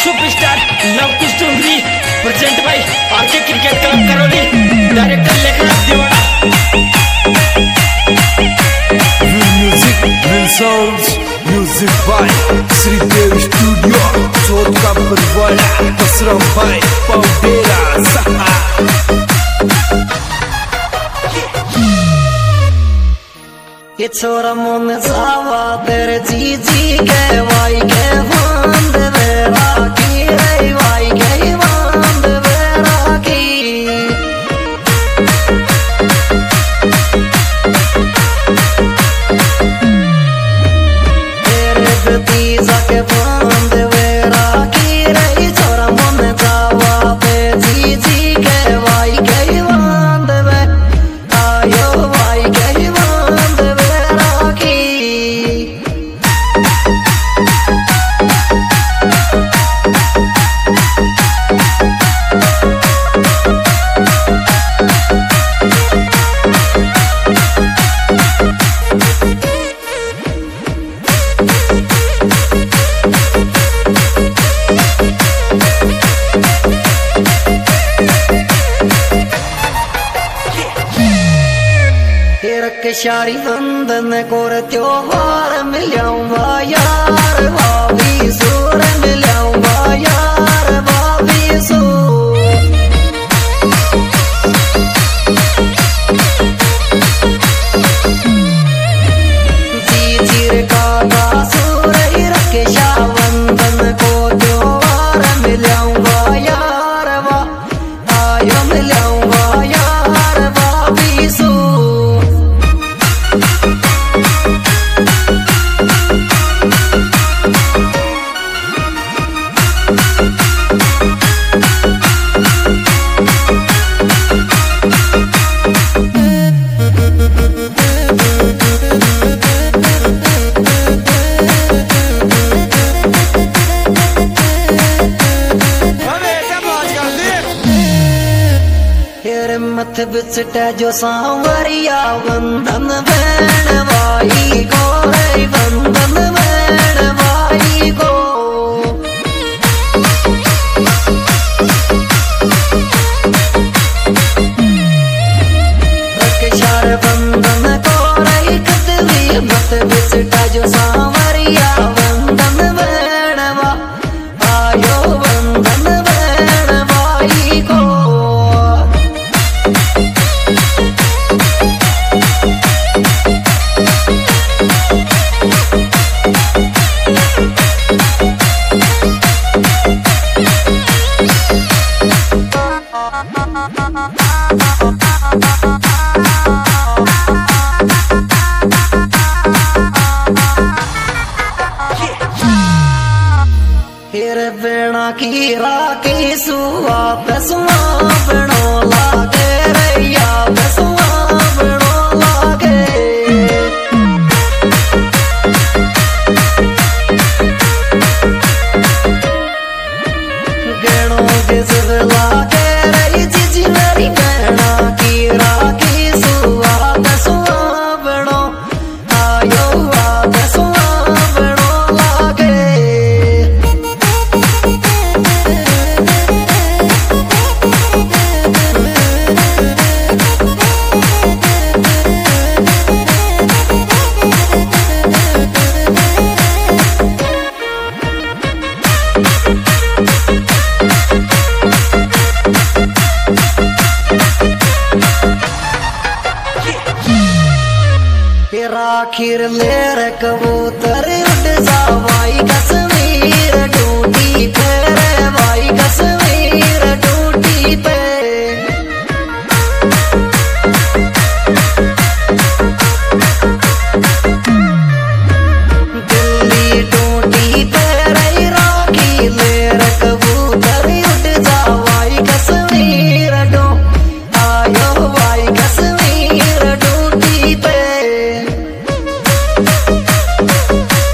superstar Lavkush Dongri present by RK cricket club Karauli director Lekhraj Dewada music by Shridev studio Chauth ka Parwada असरम bye पौडेरा सहा ये छोरा मन सावा तेरे जी के वाई के बंद मेरा की रे वाई के बंद मेरा की तेरे भतीजा के बंद मेरा की रे छोरा मन सावा तेरे जी के वाई के बंद में आयो वाई के शारी बंधन कोर त्योहार मिलाऊंगा यार भाभी सूर मिलाऊंगा यार भाभी सू जी चिर का सूर रखे शाह बंधन को त्योहार मिलाऊंगा यार वा आयो मिलाऊंगा यार भाभी सू मत बिचट जो सांवरिया बंधन बैण भाई को रे बंधन बैण भाई को रक्षार बंधन को रे कतवी मत बिचट जो सांवरिया बंधन बैण आयो बंधन बैण भाई को बेड़ा की राखी सुआ बसुआ बनो लागे रैया बसुआ बनो लागे गणों के सब लागे रही जीजी मेरी बेड़ा की राखी सुआ बसुआ बनो आयो आ बसुआ बनो लागे आखिर मेरे कबूतर उड़ जा भाई कश्मीर टूटी पे भाई कश्मीर टूटी पे दिल्ली टूटी पे रही राखी मेरे कबूतर उड़ जा भाई कश्मीर आयो भाई कश्मीर टूटी पे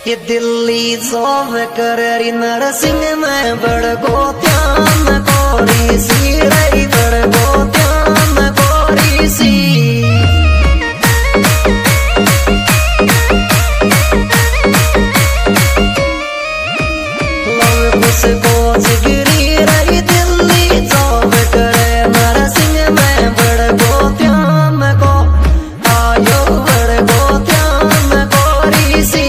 ये दिल्ली जोव करी नरसिंह में बड़गो त्यान कोरी सी रही बड़गो त्यान कोरी सी लव उसको जिगरी रही दिल्ली जोव करे नरसिंह में बड़गो त्यान को आयो बड़गो त्यान कोरी सी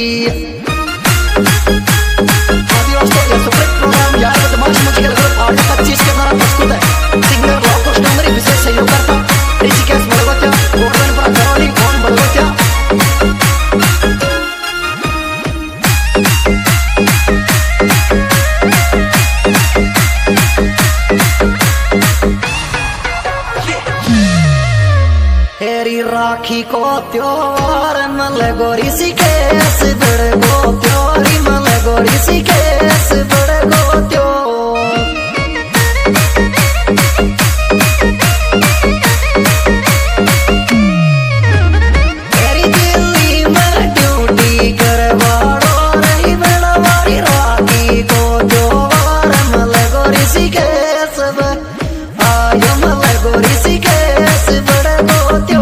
राखी को त्योहार मल गोरी सी केस बड़ गो त्योरी मल गोरी सी केस बड़ गो त्यो तेरी दिल्ली में ड्यूटी करवाड़ो रही बड़वारी राखी को त्योहार मल गोरी सी केस आयो मल गोरी सी केस बड़ गो त्यो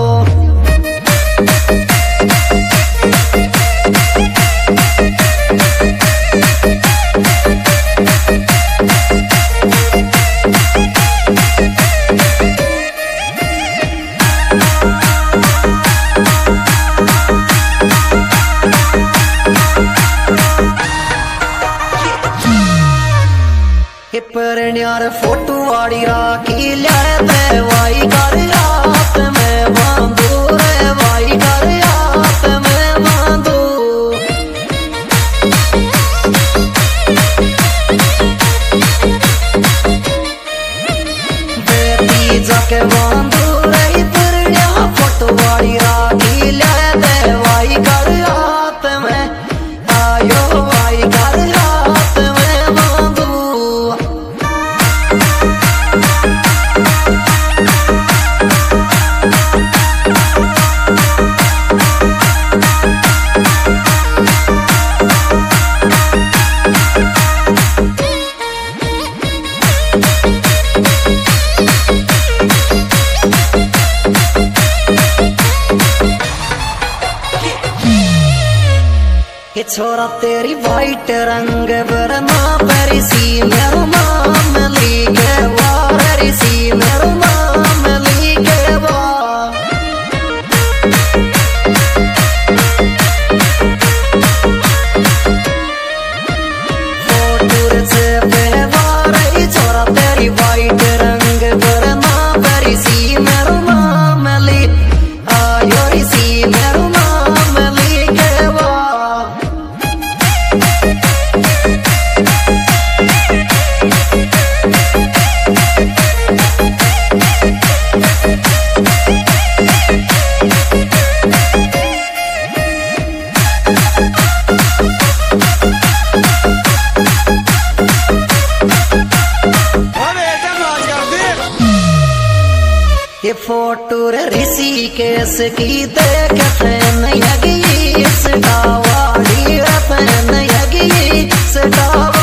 परन्यार फोटो वाड़ी राखी ले वाई कर हाथ में बांधू रे वाई कर हाथ में बांधू बेटी जाके बांधू रे परन्या फोटो वाड़ी राखी ले वाई कर हाथ में आयो वाई कर हाथ में बांधू छोरा तेरी वाइट रंग बरमा परिसी मेरो नाम लिखे वारिसी मेरो नाम लिखे वा फोटो से बेवारी छोरा तेरी वाइट रंग बरमा परिसी मेरो नाम ली आयो रिसी मेरो नाम लिखे वा ये फोटो ऋषिकेश की देख फैन यगी सटावाड़ी फैन यगी सटावा